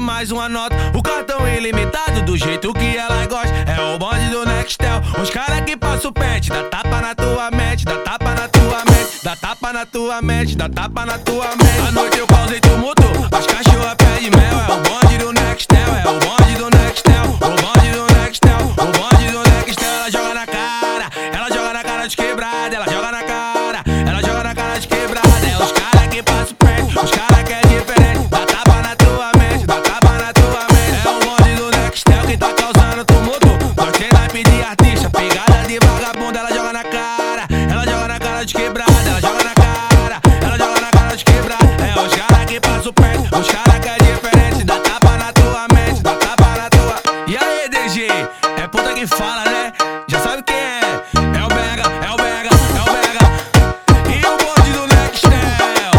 mais uma nota. O cartão ilimitado do jeito que ela gosta. É o bonde do Nextel. Os cara que passa o pente, dá tapa na tua mente, dá tapa na tua mente, dá tapa na tua mente, dá tapa na tua mente. À noite eu causei tumulto, as cachorras pedem mel. É o bonde do Nextel, é o bonde do Nextel, o bonde do Nextel, o bonde do Nextel. Ela joga na cara de quebrada, ela joga na cara, ela joga na cara de quebrada. É os cara que passa o pente, os cara que é diferente, dá tapa na tua mente, dá tapa na tua mente. É o bonde do Nextel que tá causando tumulto. Nós tem naipe de artista, pegada de vagabundo. Ela joga na cara de quebrada, ela joga na cara, ela joga na cara de quebrada. É os cara que passa o pente, os cara que é diferente, dá tapa na tua mente, dá tapa na tua. E aí, DG, é puta que fala, né? Já sabe quem é? É o Bega, é o Bega, é o Bega. E o bonde do Nextel.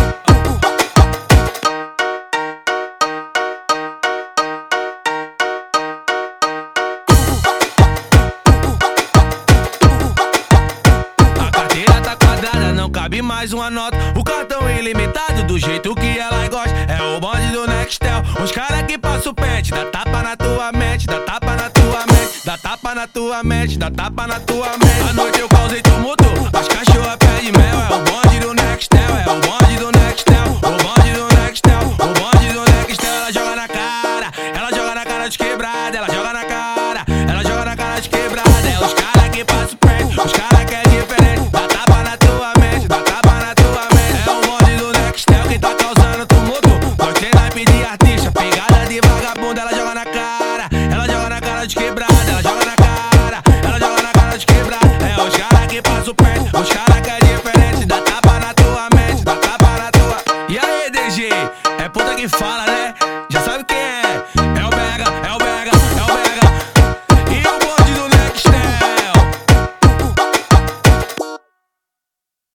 A carteira tá quadrada, não cabe mais uma nota. O cartão ilimitado do jeito que ela gosta. É o bonde do Nextel. Os cara que passa o pente, dá tapa na tua mente, dá tapa na tua mente, dá tapa na tua mente, dá tapa na tua mente. À noite eu causei tumulto, as cachorras pedem mel. É o bonde do Nextel, é o bonde do Nextel, o bonde do Nextel, o bonde do Nextel. Ela joga na cara de quebrada, ela joga na cara, ela joga na cara de quebrada. É os cara que passa o pente, os cara que é diferente, dá tapa na tua mente, dá tapa na tua mente. É o bonde do Nextel que tá causando tumulto. Nós tem naipe de artista, pegada de vagabundo. Ela joga na cara, ela joga na cara de quebrada, ela joga na cara, ela joga na cara de quebrada. É os cara que passa o pente, os cara que é diferente, dá tapa na tua mente, dá tapa na tua. E aí, DG, é puta que fala, né? Já sabe quem